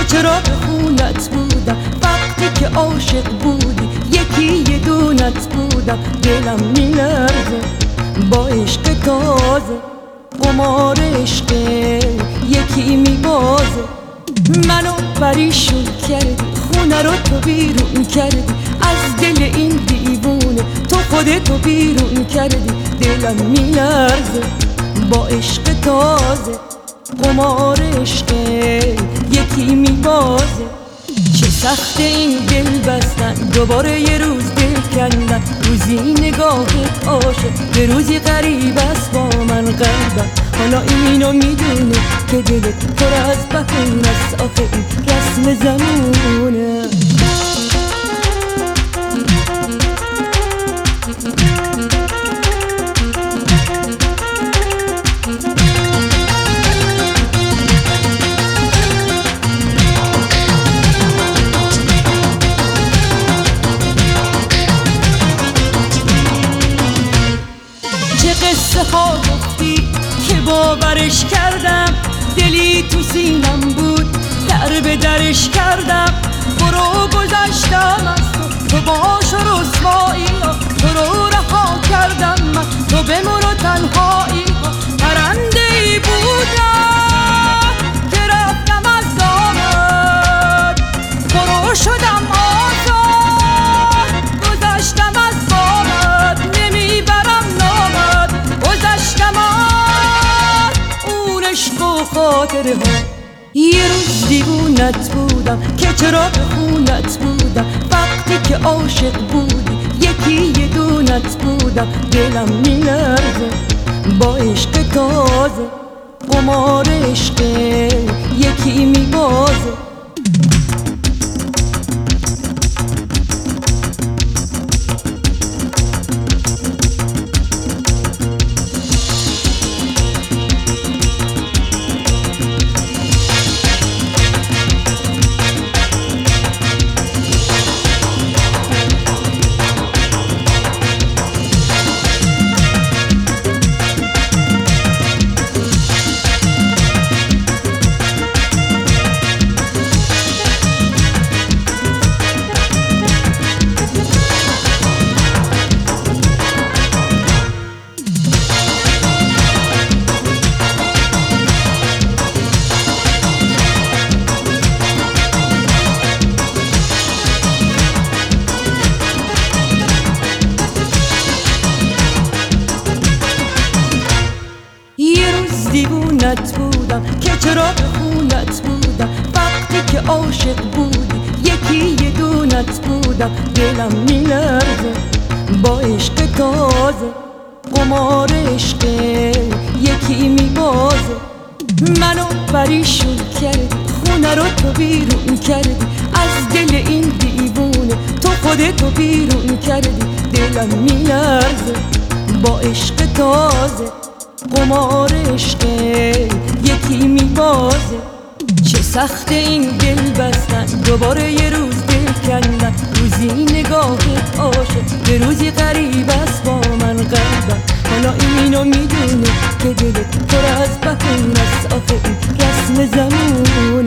چرا به خونت بودم وقتی که عاشق بودی، یکی یه دونت بودم دلم میلرزه با عشق تازه، قمار عشق یکی میبازه. منو پریشون کردی، خونه رو تو بیرون کردی از دل این دیوونه، تو خودتو بیرون کردی دلم میلرزه با عشق تازه، قمار عشق یکی میبازه. چه سخت این دل بستن، دوباره یه روز دل کندن، روزی نگاهت عاشق یه روزی غریب است با من قلبم. حالا اینو میدونه که دلت پر از بهونه است، آخه این رسم زمونه. قصه ها گفتی که باورش کردم، دلی تو سینم بود در به درش کردم. برو گذشتم از تو باش و رسوایی ها، تو رو رها کردم من، تو بمون و تنهایی ها. پرنده ای بودم که رفتم از دامت، برو شدم آزاد گذشتم از بامت. نمیبرم نامت گذشتم از اون عشق و خاطره ها. یه روز دیوونت بودم که چرا به خونت بودم وقتی که عاشق بودی، یکی یه دونت بودم دلم میلرزه با عشق تازه، قمار عشق یکی میبازه. دیوونت بودم که چرا به خونت بودم وقتی که عاشق بودی، یکی یه دونت بودم دلم میلرزه با عشق تازه، قمار عشق یکی میبازه. منو پریشون کردی، خونه رو تو بیرون کردی از دل این دیوونه، تو خودتو بیرون کردی دلم میلرزه با عشق تازه، قمار عشق یکی میبازه. چه سخت این دل بستن، دوباره یه روز دل کندن، روزی نگاهت عاشق یه روزی غریب است با من قلبم. حالا اینو میدونه که دلت پر از بهونه است، آخه این رسم زمونه.